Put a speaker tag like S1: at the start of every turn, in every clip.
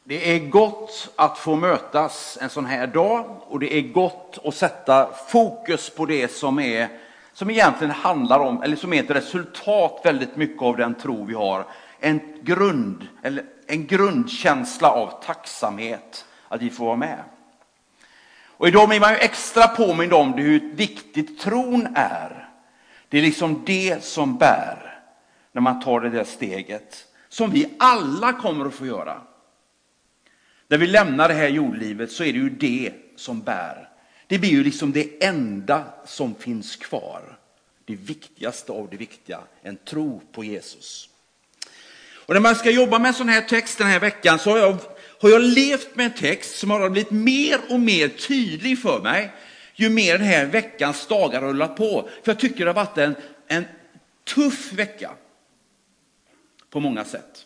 S1: Det är gott att få mötas en sån här dag, och det är gott att sätta fokus på det som egentligen handlar om, eller som är ett resultat väldigt mycket av den tro vi har. En grundkänsla av tacksamhet att vi får vara med. Och idag blir man ju extra påmind om hur viktigt tron är. Det är liksom det som bär när man tar det där steget som vi alla kommer att få göra. När vi lämnar det här jordlivet så är det ju det som bär. Det blir ju liksom det enda som finns kvar. Det viktigaste av det viktiga, en tro på Jesus. Och när man ska jobba med en sån här text den här veckan så har jag levt med en text som har blivit mer och mer tydlig för mig ju mer den här veckans dagar har rullat på. För jag tycker det har varit en tuff vecka på många sätt.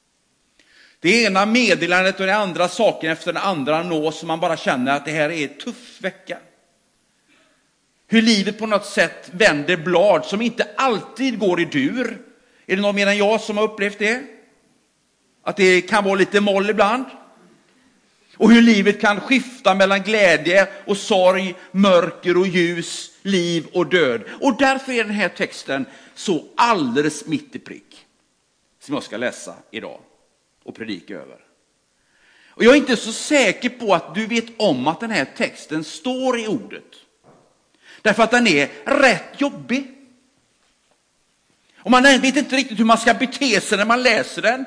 S1: Det ena meddelandet och den andra saken efter den andra nås, som man bara känner att det här är en tuff vecka. Hur livet på något sätt vänder blad som inte alltid går i dur. Är det någon mer än jag som har upplevt det? Att det kan vara lite moll ibland. Och hur livet kan skifta mellan glädje och sorg, mörker och ljus, liv och död. Och därför är den här texten så alldeles mitt i prick som jag ska läsa idag och predika över. Och jag är inte så säker på att du vet om att den här texten står i ordet. Därför att den är rätt jobbig. Och man vet inte riktigt hur man ska bete sig när man läser den.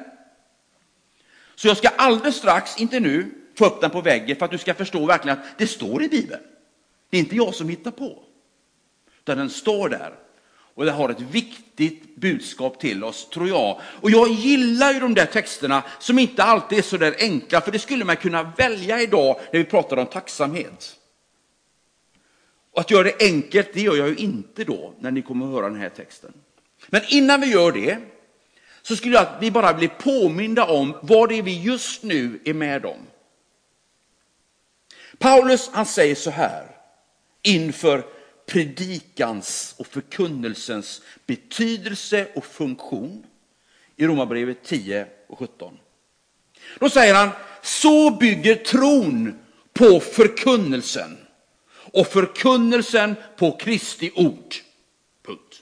S1: Så jag ska alldeles strax, inte nu, få upp den på väggen för att du ska förstå verkligen att det står i Bibeln. Det är inte jag som hittar på. Utan den står där. Och det har ett viktigt budskap till oss, tror jag. Och jag gillar ju de där texterna som inte alltid är så där enkla. För det skulle man kunna välja idag när vi pratar om tacksamhet. Och att göra det enkelt, det gör jag ju inte då när ni kommer att höra den här texten. Men innan vi gör det så skulle jag att vi bara blir påminda om vad det är vi just nu är med om. Paulus, han säger så här inför predikans och förkunnelsens betydelse och funktion i Romarbrevet 10 och 17. Då säger han, så bygger tron på förkunnelsen och förkunnelsen på Kristi ord. Punkt.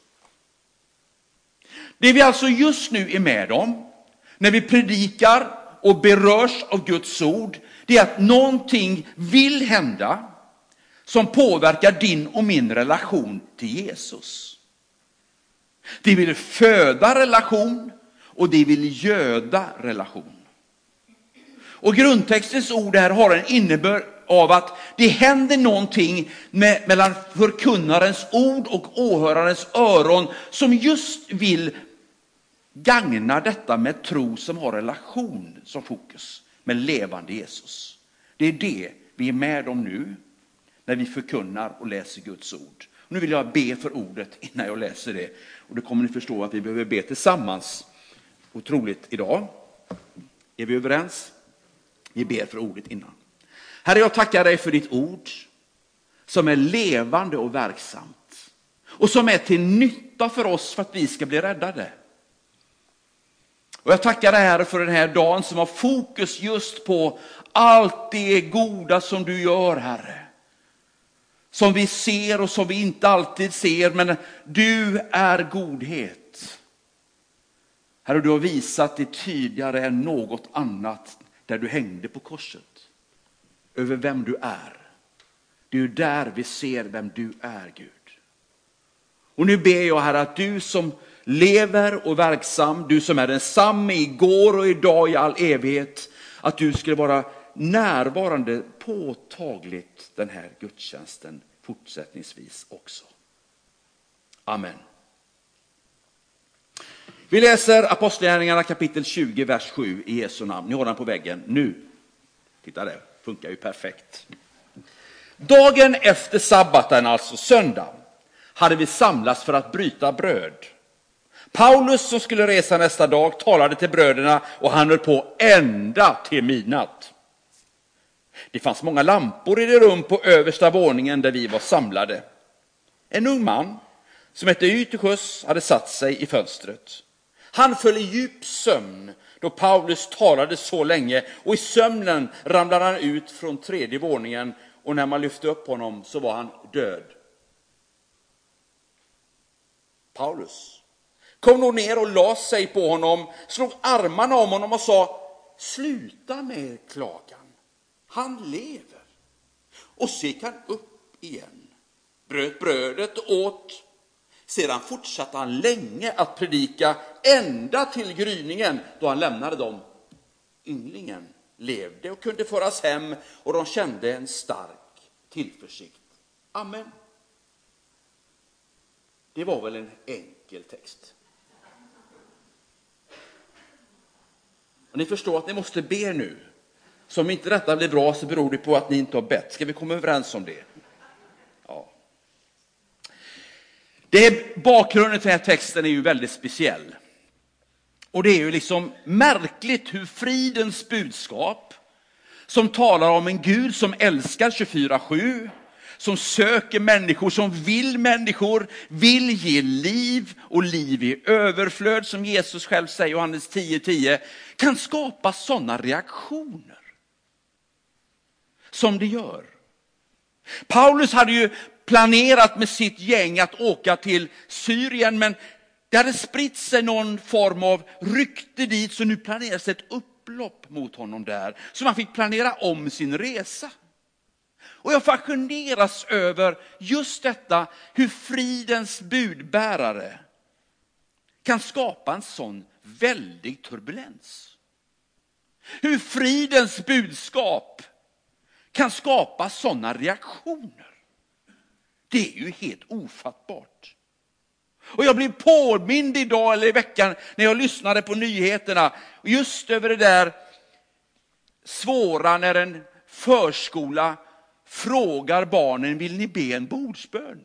S1: Det vi alltså just nu är med om när vi predikar och berörs av Guds ord, det är att någonting vill hända som påverkar din och min relation till Jesus. Det vill föda relation och det vill göda relation. Och grundtextens ord här har en innebörd av att det händer någonting mellan förkunnarens ord och åhörarens öron som just vill gagna detta med tro som har relation som fokus med levande Jesus. Det är det vi är med om nu när vi förkunnar och läser Guds ord. Nu vill jag be för ordet innan jag läser det. Och då kommer ni förstå att vi behöver be tillsammans. Otroligt idag. Är vi överens? Vi ber för ordet innan. Herre, jag tackar dig för ditt ord som är levande och verksamt. Och som är till nytta för oss för att vi ska bli räddade. Och jag tackar dig, Herre, för den här dagen som har fokus just på allt det goda som du gör, Herre. Som vi ser och som vi inte alltid ser, men du är godhet. Herre, du har visat det tydligare än något annat där du hängde på korset. Över vem du är. Det är ju där vi ser vem du är, Gud. Och nu ber jag, Herre, att du som lever och verksam, du som är densamme igår och idag i all evighet, att du skulle vara närvarande påtagligt den här gudstjänsten fortsättningsvis också. Amen. Vi läser Apostlagärningarna kapitel 20, vers 7 i Jesu namn. Ni har den på väggen nu. Titta där, funkar ju perfekt. Dagen efter sabbaten, alltså söndag, hade vi samlats för att bryta bröd. Paulus, som skulle resa nästa dag, talade till bröderna och han höll på ända till midnatt. Det fanns många lampor i det rum på översta våningen där vi var samlade. En ung man som hette Eutychus hade satt sig i fönstret. Han föll i djup sömn då Paulus talade så länge, och i sömnen ramlade han ut från 3:e våningen, och när man lyfte upp honom så var han död. Paulus kom nog ner och la sig på honom, slog armarna om honom och sa: sluta med klagan, han lever. Och så gick han upp igen, bröt brödet och åt. Sedan fortsatte han länge att predika, ända till gryningen, då han lämnade dem. Ynglingen levde och kunde föras hem, och de kände en stark tillförsikt. Amen. Det var väl en enkel text. Och ni förstår att ni måste be nu. Så om inte detta blir bra så beror det på att ni inte har bett. Ska vi komma överens om det? Ja. Bakgrunden till den här texten är ju väldigt speciell. Och det är ju liksom märkligt hur fridens budskap, som talar om en Gud som älskar 24/7, som söker människor, som vill ge liv och liv i överflöd, som Jesus själv säger i Johannes 10:10, kan skapa sådana reaktioner som det gör. Paulus hade ju planerat med sitt gäng att åka till Syrien, men det hade spritt sig någon form av rykte dit, så nu planerades ett upplopp mot honom där. Så man fick planera om sin resa. Och jag fascineras över just detta, hur fridens budbärare kan skapa en sån väldig turbulens. Hur fridens budskap kan skapa sådana reaktioner. Det är ju helt ofattbart. Och jag blev påmind idag eller i veckan när jag lyssnade på nyheterna just över det där svåra när en förskola frågar barnen: vill ni be en bordsbön?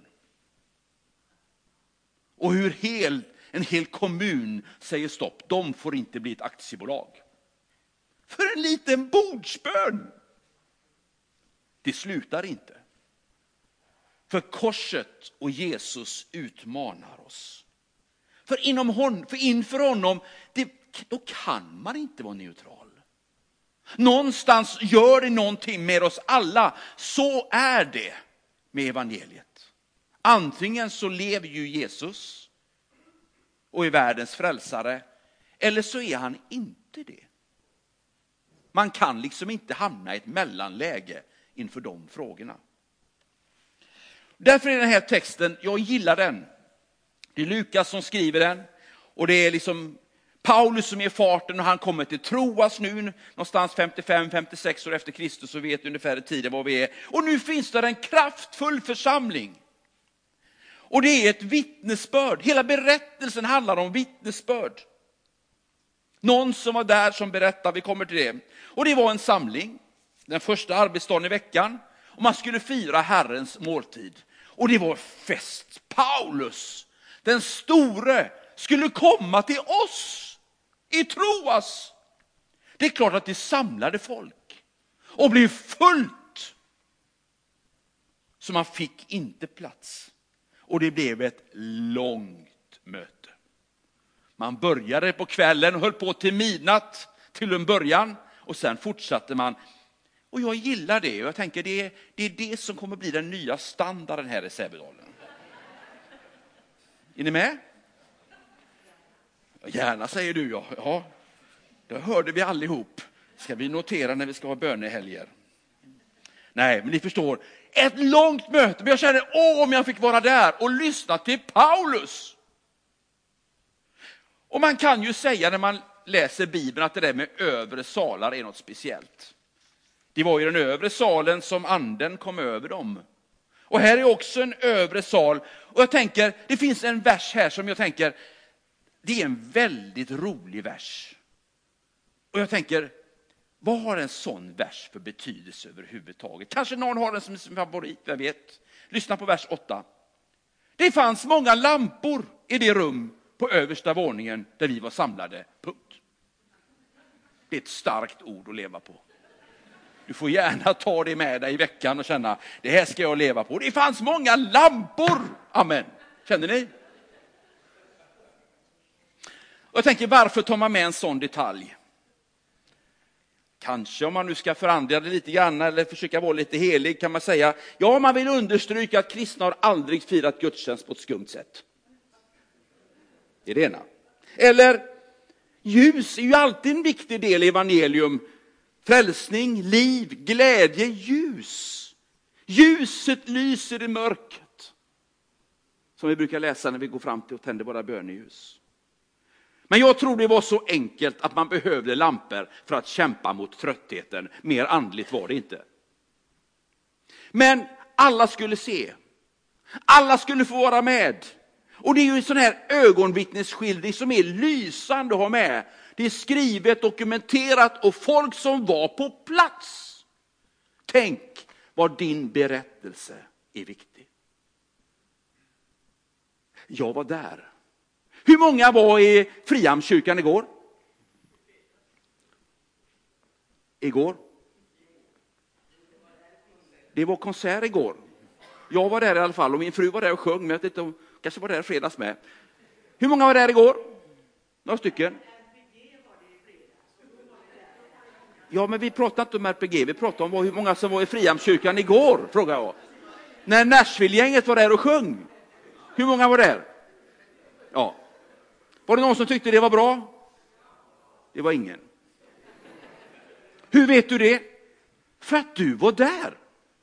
S1: Och hur en hel kommun säger stopp, de får inte bli ett aktiebolag. För en liten bordsbön. Det slutar inte. För korset och Jesus utmanar oss. För inför honom, då kan man inte vara neutral. Någonstans gör det någonting med oss alla. Så är det med evangeliet. Antingen så lever ju Jesus och är världens frälsare, eller så är han inte det. Man kan liksom inte hamna i ett mellanläge inför de frågorna. Därför är den här texten, jag gillar den. Det är Lukas som skriver den. Och det är liksom Paulus som är farten, och han kommer till Troas nu någonstans 55-56 år efter Kristus, så vet ungefär tiden var vi är. Och nu finns det en kraftfull församling. Och det är ett vittnesbörd. Hela berättelsen handlar om vittnesbörd. Någon som var där som berättar, vi kommer till det. Och det var en samling, den första arbetsdagen i veckan. Och man skulle fira Herrens måltid. Och det var fest. Paulus, den store, skulle komma till oss i Troas. Det är klart att det samlade folk och blev fullt. Så man fick inte plats. Och det blev ett långt möte. Man började på kvällen och höll på till midnatt till en början. Och sen fortsatte man. Och jag gillar det. Och jag tänker det är det som kommer bli den nya standarden här i Sävedalen. Är ni med? Gärna, säger du. Ja, det hörde vi allihop. Ska vi notera när vi ska ha bönehelger. Nej, men ni förstår. Ett långt möte. Men jag känner, om jag fick vara där och lyssna till Paulus. Och man kan ju säga när man läser Bibeln att det där med övre salar är något speciellt. Det var ju den övre salen som anden kom över dem. Och här är också en övre sal. Och jag tänker, det finns en vers här som jag tänker, det är en väldigt rolig vers. Och jag tänker, vad har en sån vers för betydelse överhuvudtaget? Kanske någon har den som sin favorit, jag vet. Lyssna på vers 8. Det fanns många lampor i det rum på översta våningen där vi var samlade. Punkt. Det är ett starkt ord att leva på. Du får gärna ta det med dig i veckan och känna, det här ska jag leva på. Det fanns många lampor. Amen. Känner ni? Och jag tänker, varför tar man med en sån detalj? Kanske om man nu ska förändra det lite grann eller försöka vara lite helig kan man säga, ja, man vill understryka att kristna har aldrig firat gudstjänst på ett skumt sätt. Det är det ena. Eller, ljus är ju alltid en viktig del i evangelium. Frälsning, liv, glädje, ljus. Ljuset lyser i mörkret. Som vi brukar läsa när vi går fram till och tänder våra böneljus. Men jag tror det var så enkelt att man behövde lampor för att kämpa mot tröttheten. Mer andligt var det inte. Men alla skulle se. Alla skulle få vara med. Och det är ju en sån här ögonvittnesskildring som är lysande att ha med. Det är skrivet, dokumenterat och folk som var på plats. Tänk vad din berättelse är viktig. Jag var där. Hur många var i Frihamnskyrkan igår? Igår? Det var konsert igår. Jag var där i alla fall och min fru var där och sjöng. Men jag vet inte, kanske var där fredags med. Hur många var där igår? Några stycken. Ja, men vi pratar inte om RPG. Vi pratar om hur många som var i Frihamnskyrkan igår, frågar jag. När Nashville-gänget var där och sjöng. Hur många var där? Ja. Var det någon som tyckte det var bra? Det var ingen. Hur vet du det? För att du var där.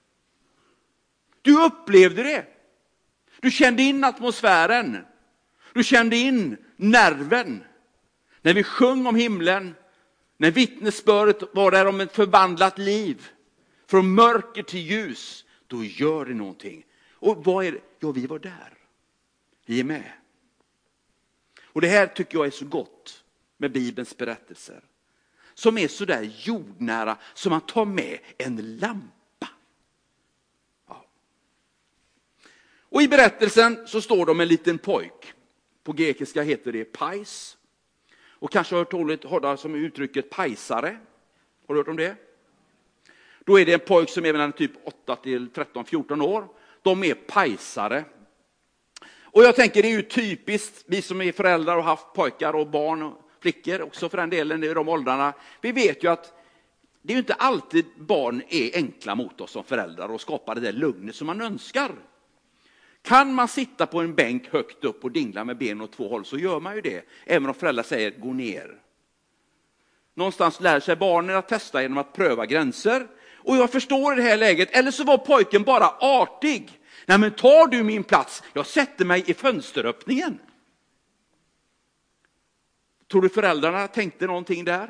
S1: Du upplevde det. Du kände in atmosfären. Du kände in nerven. När vi sjöng om himlen. När vittnesbördet var där om ett förvandlat liv. Från mörker till ljus. Då gör det någonting. Och vad är det? Ja, vi var där. Vi är med. Och det här tycker jag är så gott med Bibelns berättelser. Som är så där jordnära som man tar med en lampa. Ja. Och i berättelsen så står det om en liten pojk. På grekiska heter det pais. Och kanske har hört som uttrycket pajsare. Har du hört om det? Då är det en pojk som är mellan typ 8 till 13-14 år. De är pajsare. Och jag tänker det är ju typiskt, vi som är föräldrar och haft pojkar och barn och flickor också för den delen i de åldrarna. Vi vet ju att det är ju inte alltid barn är enkla mot oss som föräldrar och skapar det där lugnet som man önskar. Kan man sitta på en bänk högt upp och dingla med ben åt två håll så gör man ju det. Även om föräldrar säger gå ner. Någonstans lär sig barnen att testa genom att pröva gränser. Och jag förstår i det här läget, eller så var pojken bara artig. Nej, men tar du min plats? Jag sätter mig i fönsteröppningen. Tror du föräldrarna tänkte någonting där?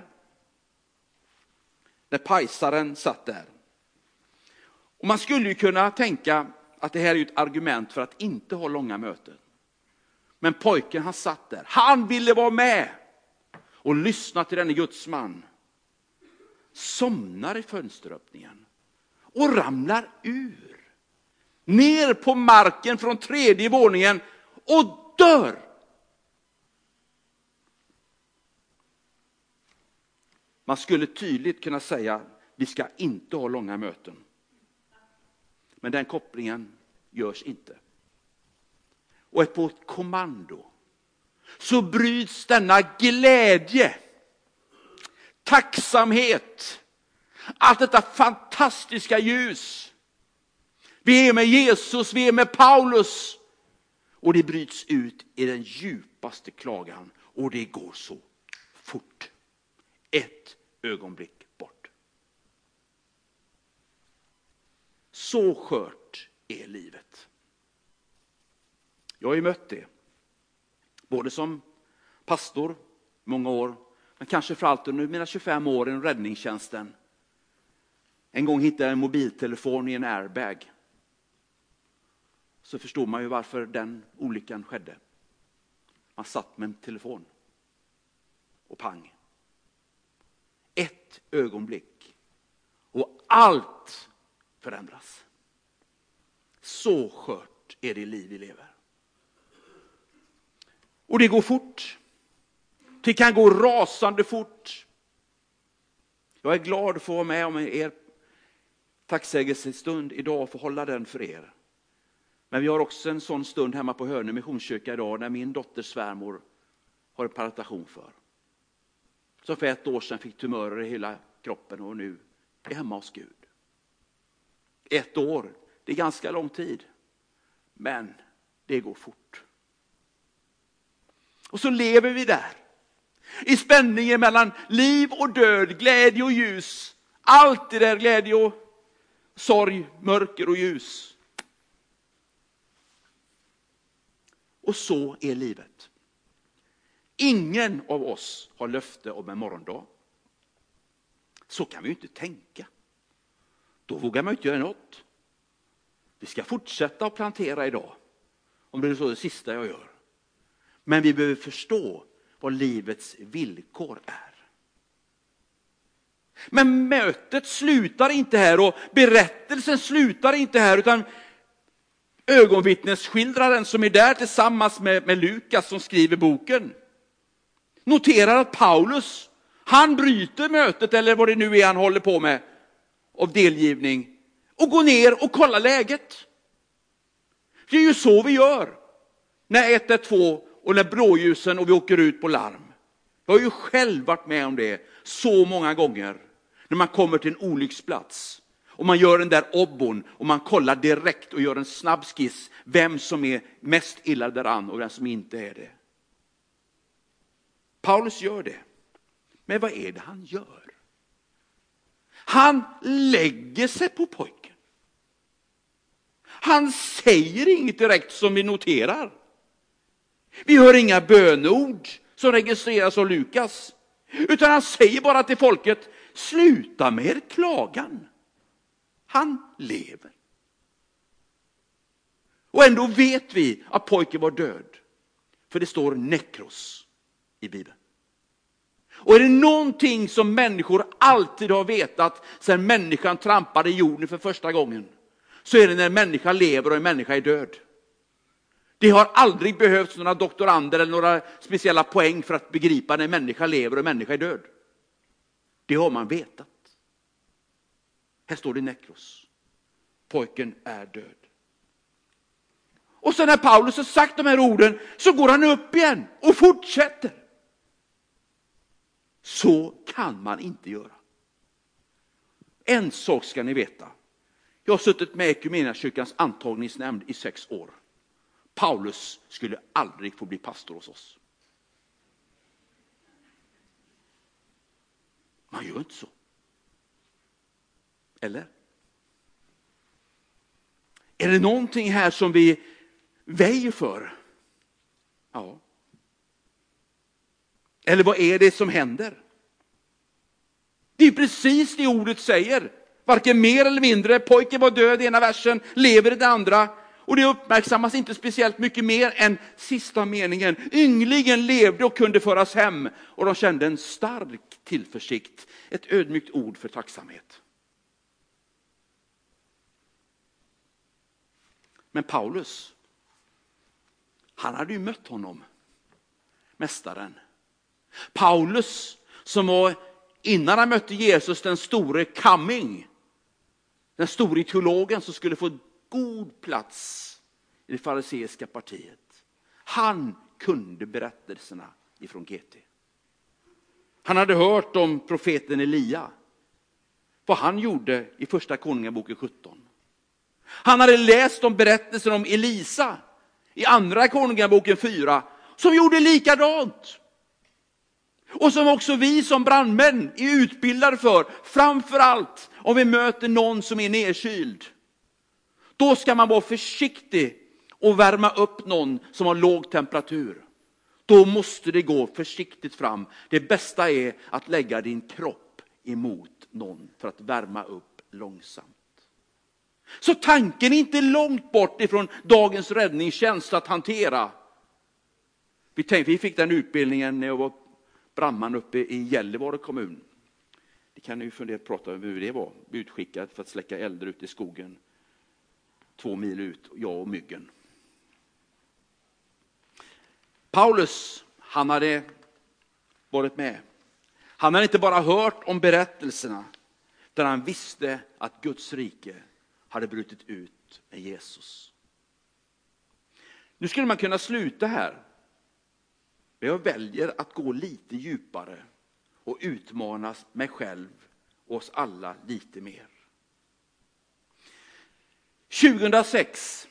S1: När pajsaren satt där. Och man skulle ju kunna tänka att det här är ett argument för att inte ha långa möten. Men pojken, han satt där. Han ville vara med och lyssna till denne Guds man. Somnar i fönsteröppningen och ramlar ur. Ner på marken från 3:e våningen och dör. Man skulle tydligt kunna säga vi ska inte ha långa möten. Men den kopplingen görs inte. Och på ett kommando så bryts denna glädje, tacksamhet, allt detta fantastiska ljus. Vi är med Jesus, vi är med Paulus. Och det bryts ut i den djupaste klagan. Och det går så fort. Ett ögonblick bort. Så skört är livet. Jag har ju mött det. Både som pastor många år. Men kanske för allt under mina 25 år i räddningstjänsten. En gång hittade jag en mobiltelefon i en airbag. Så förstår man ju varför den olyckan skedde. Man satt med en telefon. Och pang. Ett ögonblick. Och allt förändras. Så skört är det liv vi lever. Och det går fort. Det kan gå rasande fort. Jag är glad att få vara med om er tacksägelsestund idag och få hålla den för er. Men vi har också en sån stund hemma på Hönö missionskyrka idag när min dotters svärmor har en paratation för. Som för 1 år sedan fick tumörer i hela kroppen och nu är hemma hos Gud. 1 år, det är ganska lång tid. Men det går fort. Och så lever vi där. I spänningen mellan liv och död, glädje och ljus. Allt det där, glädje och sorg, mörker och ljus. Och så är livet. Ingen av oss har löfte om en morgondag. Så kan vi ju inte tänka. Då vågar man inte göra något. Vi ska fortsätta att plantera idag. Om det är så det sista jag gör. Men vi behöver förstå vad livets villkor är. Men mötet slutar inte här och berättelsen slutar inte här, utan ögonvittnesskildraren som är där tillsammans med Lukas som skriver boken noterar att Paulus, han bryter mötet eller vad det nu är han håller på med av delgivning och går ner och kollar läget. Det är ju så vi gör när 112 och när blåljusen och vi åker ut på larm. Jag har ju själv varit med om det så många gånger. När man kommer till en olycksplats och man gör den där obbon och man kollar direkt och gör en snabb skiss vem som är mest illa däran och vem som inte är det. Paulus gör det. Men vad är det han gör? Han lägger sig på pojken. Han säger inget direkt som vi noterar. Vi hör inga bönord som registreras av Lukas. Utan han säger bara till folket, sluta med er klagan. Han lever. Och ändå vet vi att pojken var död. För det står nekros i Bibeln. Och är det någonting som människor alltid har vetat sedan människan trampade i jorden för första gången, så är det när en människa lever och en människa är död. Det har aldrig behövts några doktorander eller några speciella poäng för att begripa när en människa lever och en människa är död. Det har man vetat. Här står det nekros. Pojken är död. Och sen när Paulus har sagt de här orden så går han upp igen och fortsätter. Så kan man inte göra. En sak ska ni veta. Jag har suttit med Equmeniakyrkans antagningsnämnd i 6 år. Paulus skulle aldrig få bli pastor hos oss. Man gör inte så. Eller? Är det någonting här som vi väjer för? Ja. Eller vad är det som händer? Det är precis det ordet säger. Varken mer eller mindre. Pojken var död i ena versen, lever i den andra. Och det uppmärksammas inte speciellt mycket mer än sista meningen. Ynglingen levde och kunde föras hem. Och de kände en stark tillförsikt. Ett ödmjukt ord för tacksamhet. Men Paulus, han hade ju mött honom. Mästaren. Paulus som var, innan han mötte Jesus, den store coming. Den store teologen som skulle få god plats i det fariseiska partiet. Han kunde berättelserna ifrån GT. Han hade hört om profeten Elia. Vad han gjorde i första Konungaboken 17. Han hade läst om berättelsen om Elisa i andra Konungaboken 4. Som gjorde likadant. Och som också vi som brandmän är utbildade för. Framförallt om vi möter någon som är nedkyld. Då ska man vara försiktig och värma upp någon som har låg temperatur. Då måste det gå försiktigt fram. Det bästa är att lägga din kropp emot någon för att värma upp långsamt. Så tanken är inte långt bort ifrån dagens räddningstjänst att hantera. Vi fick den utbildningen när jag var brandman uppe i Gällivare kommun. Det kan ni ju fundera prata om hur det var. Utskickad för att släcka eld ute i skogen. 2 mil ut, jag och myggen. Paulus, han hade varit med. Han hade inte bara hört om berättelserna, utan han visste att Guds rike hade brutit ut med Jesus. Nu skulle man kunna sluta här. Men jag väljer att gå lite djupare och utmana mig själv och oss alla lite mer. 2006,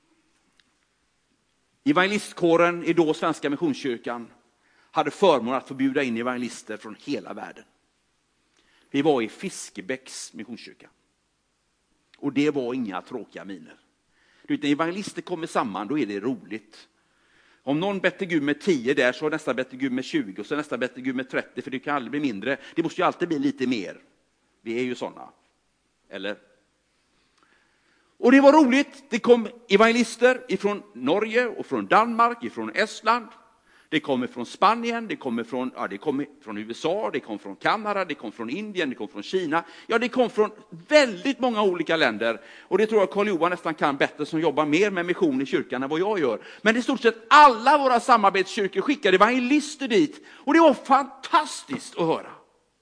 S1: evangelistkåren i då Svenska Missionskyrkan hade förmånen att få bjuda in evangelister från hela världen. Vi var i Fiskebäcks missionskyrka. Och det var inga tråkiga miner. När evangelister kommer samman, då är det roligt. Om någon bättre Gud med 10 där, så har nästa bättre Gud med 20 och så nästa bättre Gud med 30, för det kan aldrig bli mindre. Det måste ju alltid bli lite mer. Vi är ju sådana. Eller? Och det var roligt. Det kom evangelister ifrån Norge och från Danmark, ifrån Estland. Det kommer från Spanien, det kommer från USA, det kom från Kanada, det kom från Indien, det kom från Kina. Ja, det kom från väldigt många olika länder. Och det tror jag Karl-Johan nästan kan bättre, som jobbar mer med mission i kyrkan än vad jag gör. Men i stort sett alla våra samarbetskyrkor skickade evangelister dit. Och det var fantastiskt att höra.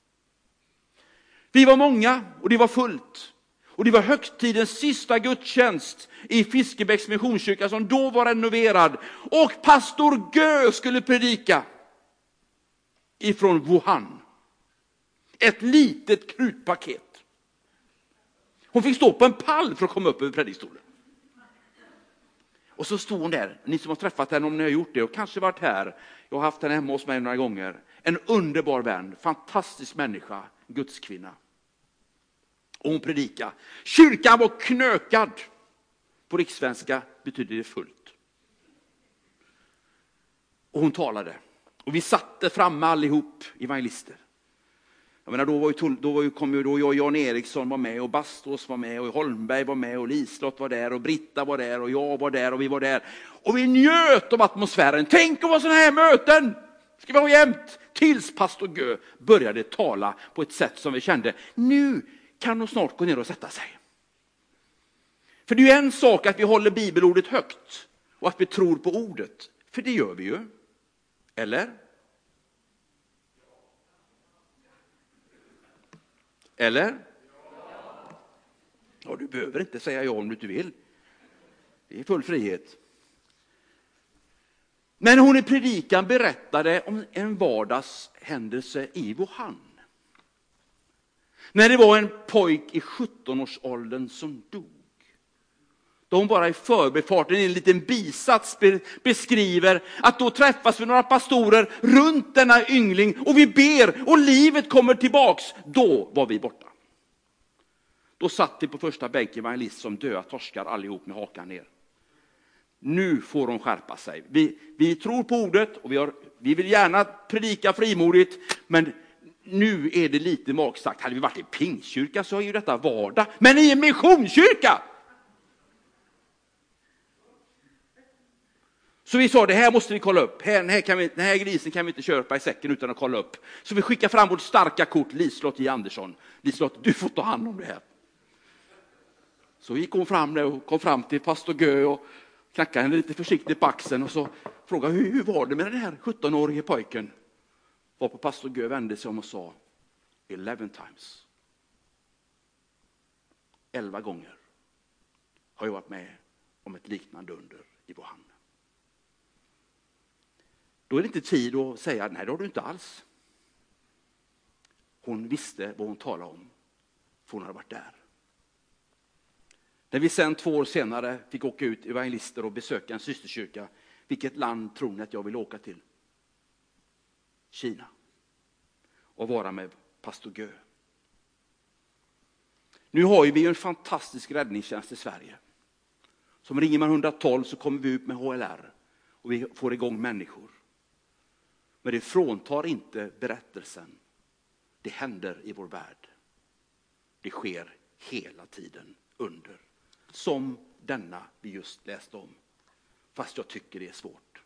S1: Vi var många och det var fullt. Och det var högtidens sista gudstjänst i Fiskebäcks missionskyrka som då var renoverad. Och pastor Gö skulle predika ifrån Wuhan. Ett litet krutpaket. Hon fick stå på en pall för att komma upp över predikstolen. Och så stod hon där. Ni som har träffat henne, om ni har gjort det och kanske varit här. Jag har haft henne hemma hos mig några gånger. En underbar vän, fantastisk människa, Guds kvinna. Och hon predikade. Kyrkan var knökad. På rikssvenska betyder det fullt. Och hon talade. Och vi satte framme allihop evangelister. Jag menar, kom jag, Jan Eriksson var med och Bastos var med och Holmberg var med och Lislott var där och Britta var där och jag var där och vi var där. Och vi njöt av atmosfären. Tänk om vad sådana här möten ska vi ha jämt. Tills pastor Gö började tala på ett sätt som vi kände, nu kan de snart gå ner och sätta sig. För det är ju en sak att vi håller bibelordet högt och att vi tror på ordet. För det gör vi ju. Eller? Eller? Ja, du behöver inte säga ja om du inte vill. Det är full frihet. Men hon i predikan berättade om en vardagshändelse i Wuhan. När det var en pojk i 17-årsåldern som dog. Då hon bara i förbifarten i en liten bisats beskriver att då träffas vi några pastorer runt denna yngling och vi ber och livet kommer tillbaks. Då var vi borta. Då satt vi på första bänken evangelist som döda torskar allihop med hakan ner. Nu får de skärpa sig. Vi tror på ordet och vi vill gärna predika frimodigt, men nu är det lite magstarkt. Hade vi varit i pingstkyrka så är ju detta vardag. Men i en missionskyrka! Så vi sa, det här måste vi kolla upp. Den här grisen kan vi inte köpa i säcken utan att kolla upp. Så vi skickar fram vårt starka kort, Lislott J. Andersson. Lislott, du får ta hand om det här. Så gick hon fram där och kom fram till pastor Gö och knackade henne lite försiktigt på axeln. Och så frågade, hur var det med den här 17-årige pojken? Varpå pastor Gö vände sig om och sa, 11 times. 11 gånger har jag varit med om ett liknande under i Wuhan. Då är det inte tid att säga, nej det har du inte alls. Hon visste vad hon talade om, för hon hade varit där. När vi sen 2 år senare fick åka ut evangelister och besöka en systerkyrka, vilket land tror ni att jag vill åka till? Kina. Och vara med pastor Gö. Nu har vi ju en fantastisk räddningstjänst i Sverige. Som ringer man 112 så kommer vi ut med HLR. Och vi får igång människor. Men det fråntar inte berättelsen. Det händer i vår värld. Det sker hela tiden under. Som denna vi just läste om. Fast jag tycker det är svårt.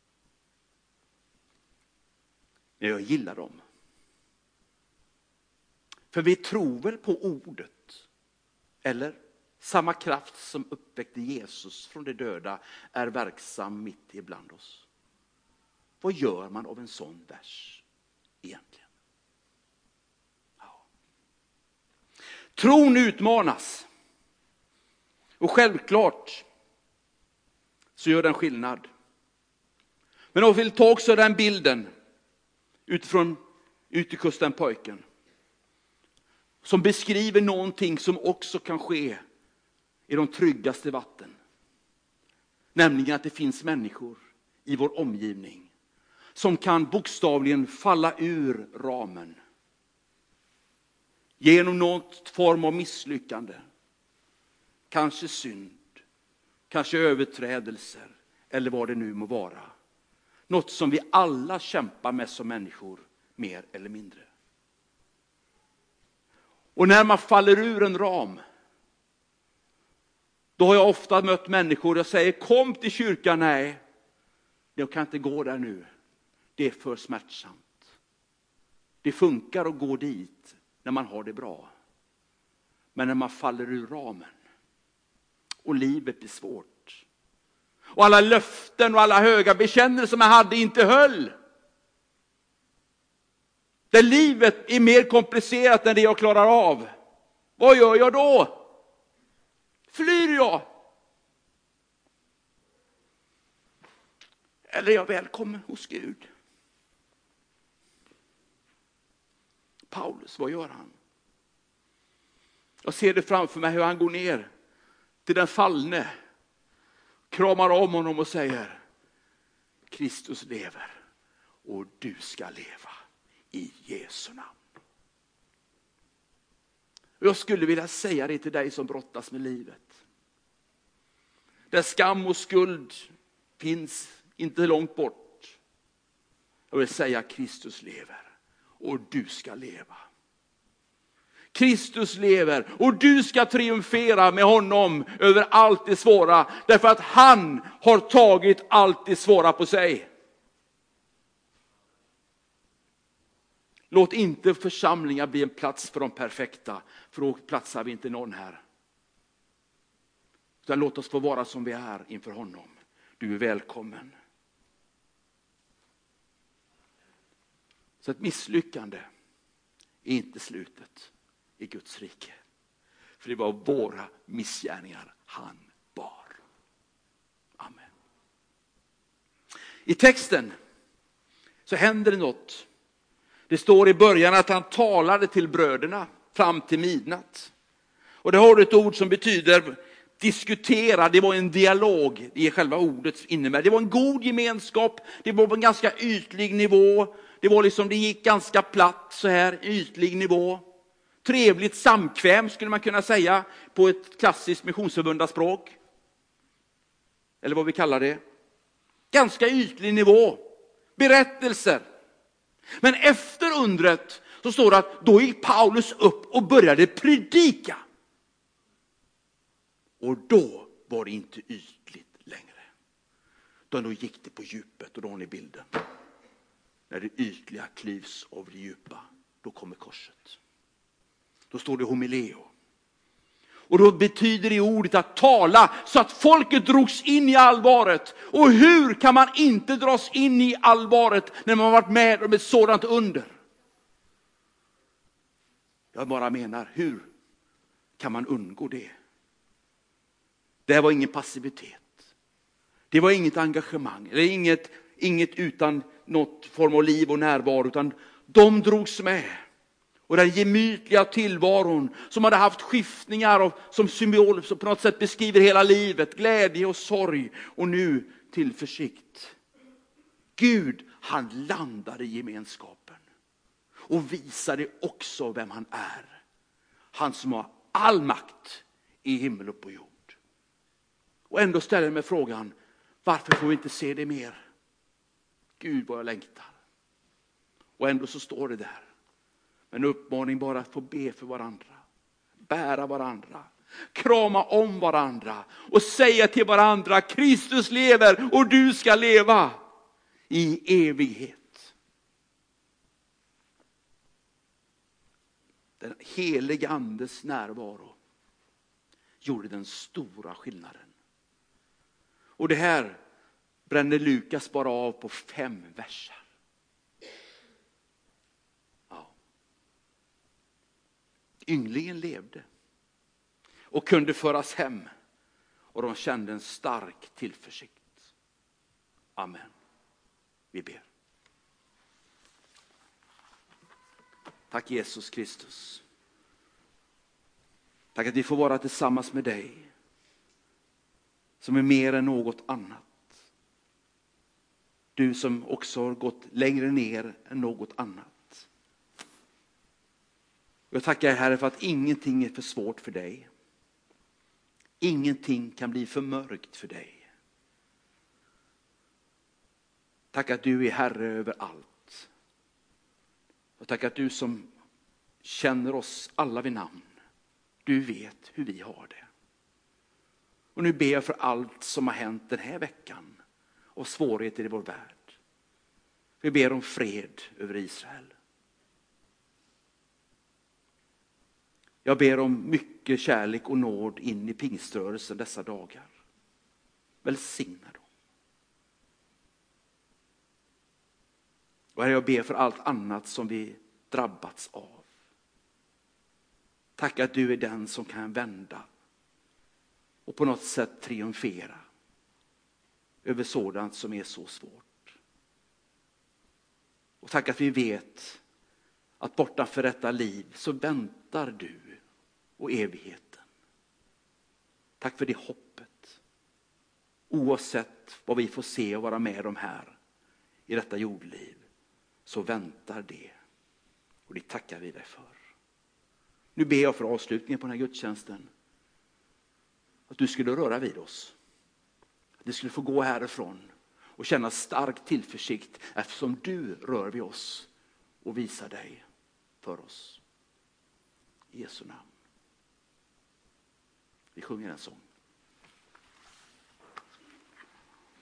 S1: Men jag gillar dem. För vi tror väl på ordet. Eller? Samma kraft som uppväckte Jesus från de döda är verksam mitt ibland oss. Vad gör man av en sån vers egentligen? Ja. Tron utmanas. Och självklart så gör den skillnad. Men jag vill ta också den bilden utifrån Utekusten-pojken. Som beskriver någonting som också kan ske i de tryggaste vatten. Nämligen att det finns människor i vår omgivning som kan bokstavligen falla ur ramen. Genom något form av misslyckande. Kanske synd, kanske överträdelser eller vad det nu må vara. Något som vi alla kämpar med som människor, mer eller mindre. Och när man faller ur en ram, då har jag ofta mött människor och säger, kom till kyrkan. Nej, jag kan inte gå där nu. Det är för smärtsamt. Det funkar att gå dit när man har det bra. Men när man faller ur ramen och livet blir svårt. Och alla löften och alla höga bekännelser som jag hade inte höll. Där livet är mer komplicerat än det jag klarar av. Vad gör jag då? Flyr jag? Eller är jag välkommen hos Gud? Paulus, vad gör han? Jag ser det framför mig hur han går ner till den fallne. Kramar om honom och säger, Kristus lever och du ska leva i Jesu namn. Och jag skulle vilja säga det till dig som brottas med livet. Där skam och skuld finns inte långt bort. Jag vill säga, Kristus lever och du ska leva. Kristus lever och du ska triumfera med honom över allt det svåra. Därför att han har tagit allt det svåra på sig. Låt inte församlingar bli en plats för de perfekta. För då platsar vi inte någon här. Utan låt oss få vara som vi är inför honom. Du är välkommen. Så ett misslyckande är inte slutet i Guds rike. För det var våra missgärningar han bar. Amen. I texten så händer det något. Det står i början att han talade till bröderna fram till midnatt. Och det har ett ord som betyder diskutera. Det var en dialog i själva ordets innebär. Det var en god gemenskap. Det var på en ganska ytlig nivå. Det gick ganska platt så här, ytlig nivå. Trevligt samkväm skulle man kunna säga på ett klassiskt missionsförbundaspråk. Eller vad vi kallar det. Ganska ytlig nivå. Berättelser. Men efter undret så står det att då gick Paulus upp och började predika. Och då var det inte ytligt längre. Då gick det på djupet och då har ni bilden. När det ytliga klyvs av det djupa, då kommer korset. Då står det homileo. Och då betyder det ordet att tala så att folket drogs in i allvaret. Och hur kan man inte dras in i allvaret när man har varit med om ett sådant under? Jag bara menar, hur kan man undgå det? Det var ingen passivitet. Det var inget engagemang. Eller inget utan något form av liv och närvaro. Utan de drogs med. Och den gemytliga tillvaron som hade haft skiftningar och som symbol som på något sätt beskriver hela livet. Glädje och sorg. Och nu tillförsikt. Gud, han landade i gemenskapen. Och visade också vem han är. Han som har all makt i himmel och på jord. Och ändå ställer jag mig frågan, varför får vi inte se det mer? Gud, vad jag längtar. Och ändå så står det där. En uppmaning bara att få be för varandra. Bära varandra. Krama om varandra. Och säga till varandra, Kristus lever och du ska leva i evighet. Den heliga andes närvaro gjorde den stora skillnaden. Och det här bränner Lukas bara av på 5 verser. Ja. Ynglingen levde och kunde föras hem. Och de kände en stark tillförsikt. Amen. Vi ber. Tack Jesus Kristus. Tack att vi får vara tillsammans med dig. Som är mer än något annat. Du som också har gått längre ner än något annat. Jag tackar dig Herre för att ingenting är för svårt för dig. Ingenting kan bli för mörkt för dig. Tack att du är Herre över allt. Och tack att du som känner oss alla vid namn. Du vet hur vi har det. Och nu ber jag för allt som har hänt den här veckan. Och svårigheter i vår värld. Vi ber om fred över Israel. Jag ber om mycket kärlek och nåd in i pingströrelsen dessa dagar. Välsigna dem. Och Herre, jag ber för allt annat som vi drabbats av. Tack att du är den som kan vända. Och på något sätt triumfera. Över sådant som är så svårt. Och tack att vi vet att bortanför detta liv så väntar du och evigheten. Tack för det hoppet. Oavsett vad vi får se och vara med om här i detta jordliv så väntar det. Och det tackar vi dig för. Nu ber jag för avslutningen på den här gudstjänsten. Att du skulle röra vid oss. Att vi skulle få gå härifrån och känna stark tillförsikt eftersom du rör vid oss och visar dig för oss. I Jesu namn. Vi sjunger en sång.